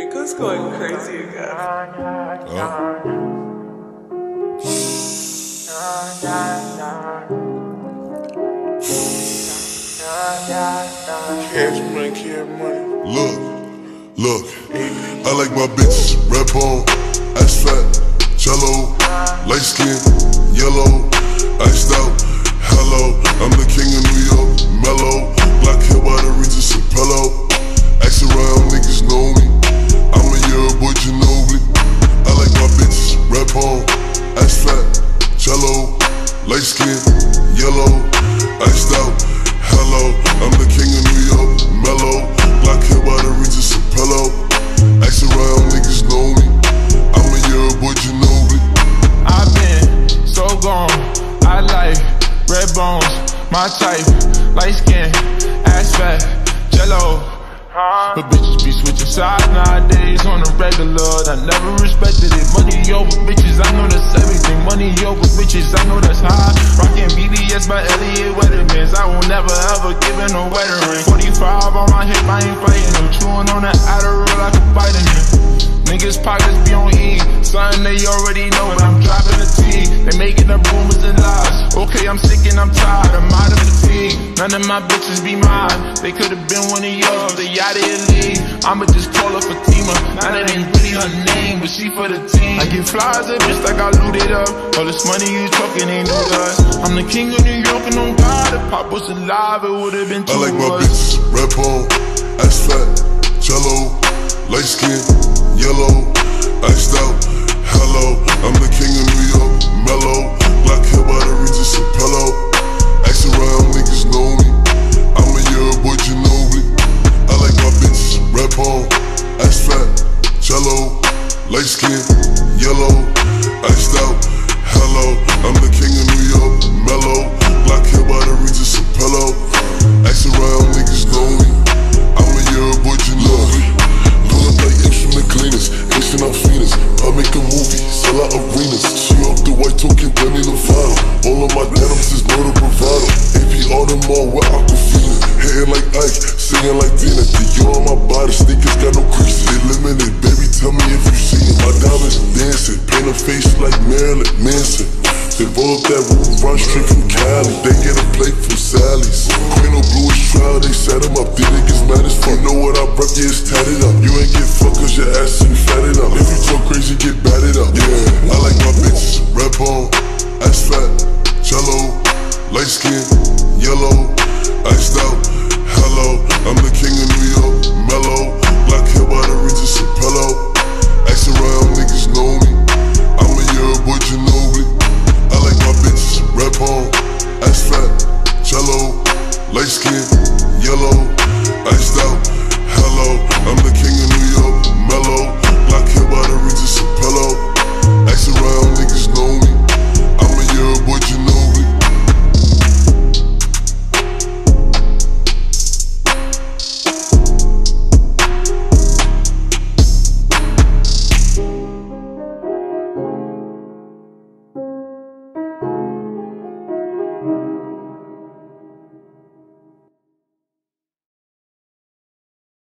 Rico's going crazy again. Cash money. Look, I like my bitches red bone, ass fat, jello, light skin, yellow, iced out, hello. I'm the king of New York, mellow, black hair by the Regis and Pello. Ask around, niggas know me. I'm a year boy, Ginobili. I like my bitches red bone, ass fat, jello, light skin, yellow, iced out, hello. I'm the king of New York, mellow, black hair by the Regis and Pello. Ask around, niggas know me. I'm a year boy, Ginobili. I've been so gone. I like red bones, my type, light skin, ass fat, jello. But bitches be switching sides nowadays on the regular. I never respected it. Money over bitches, I know that's everything. Money over bitches, I know that's high. Rockin' BBS by Elliot Weathermans. I will never ever give in a wedding ring. 45 on my hip, I ain't fighting them. Chewing on that Adderall like a vitamin. Niggas pockets be on E, something they already know, but I'm dropping the T. They making up rumors and lies. Okay, I'm sick and I'm tired, I'm out of fatigue. None of my bitches be mine. They could've been one of yours, they out of your league. I'ma just call her Fatima. Now that ain't really her name, but she for the team. I get flies a bitch like I looted up. All this money you talking ain't new to us. I'm the king of New York and on God. If Pop was alive, it would've been two I like my of us. bitches red bone, ass fat, jello, light skin, yellow, iced out, hello. I'm the king of New York, mellow, black hair by the Regis and Pello. Ask around, niggas know me. I'm a year boy, Ginobili. I like my bitches red bone, ass fat, jello, light skin, yellow, iced out, hello. I'm the king of New York, mellow, black hair by the Regis and Pello. Ask around, niggas know me. I'm a year boy, Ginobili. Pulling like instrument cleaners, Asian out Venus. I make a movie, sell out arenas. She off the white talking Demi Lovato. All of my denims is no to bravado. AP Audemars with Aquafina. Hitting like Ike, singing like Dina. Dior on my body, sneakers got no creases. They limited, baby, tell me if you see it. My diamonds dancing, paint a face like Marilyn Manson. They roll up that roof, run straight from Cali. They get a plate from Sally's. Queen of Blue is trial, they set him up. These niggas mad as fuck. You know what I rep, yeah, it's tatted up. You ain't get fucked cause your ass ain't fatted up. If you talk crazy, get batted up. Yeah, I like my bitches red bone, ass fat, jello, light skin, yellow, iced out, hello. I'm the king of New York, mellow, black hair by the Regis and Pello. Ask around, niggas know me. I'm a year boy, Ginobili. I like my bitches red bone, ass fat, jello, light skin, yellow, iced out, hello. I'm the king of New York, mellow, black hair by the Regis and Pello. Ask around, niggas know me.